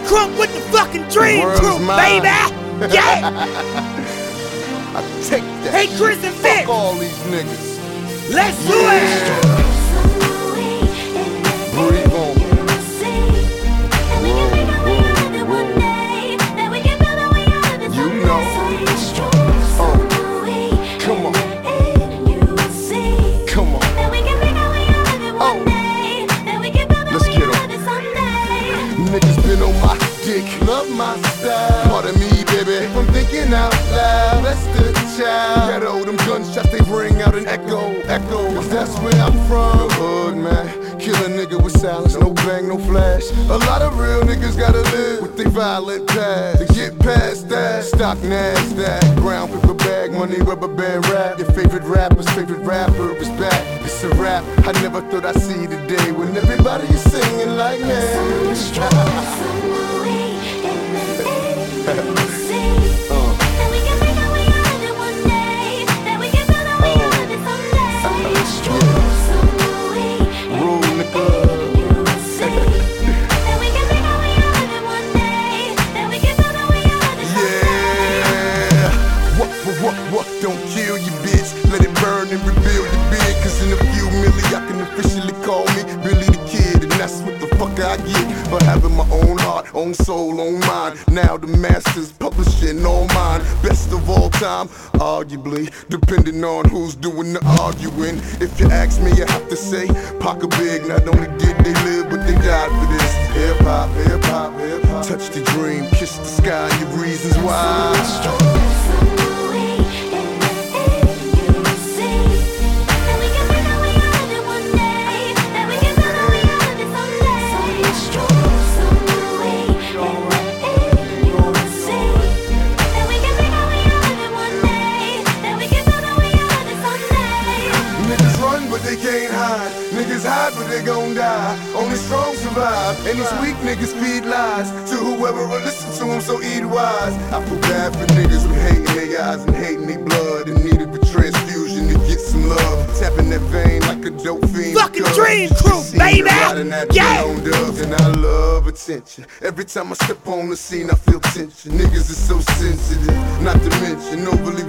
Crunk with the fucking dream crew, baby! Yeah! I take that. Hey, Chris and Vic! Fuck all these niggas. Let's do it! Breathe on. You know. Come on. Come on. Let's get on. Niggas been on my dick, love my style. Pardon me, baby, if I'm thinking out loud. That's the child. Ghetto, them gunshots, they ring out an echo. Cause that's where I'm from. The hood, man. Kill a nigga with silence, no bang, no flash. A lot of real niggas gotta live with their violent past. To get past that, stock NASDAQ, brown paper bag, money, rubber band rap. Your favorite rapper's favorite rapper is back. It's a rap. I never thought I'd see the day when everybody is singing like me. What? Don't kill you, bitch. Let it burn and rebuild the bid. Cause in a few milli, I can officially call me Billy the Kid. And that's what the fuck I get for having my own heart, own soul, own mind. Now the masters publishing all mine. Best of all time, arguably, depending on who's doing the arguing. If you ask me, I have to say, Paca Big. Not only did they live, but they died for this. Hip hop, hip hop, hip hop. Touch the dream, kiss the sky, your reasons why. But they can't hide. Niggas hide but they gon' die. Only strong survive. And these weak niggas feed lies to whoever will listen to them, so eat wise. I feel bad for niggas who hating their eyes and hating their blood and needed the transfusion to get some love. Tapping that vein like a dope fiend. Fucking dream crew, baby! Yeah! And I love attention. Every time I step on the scene I feel tension. Niggas is so sensitive. Not to mention overly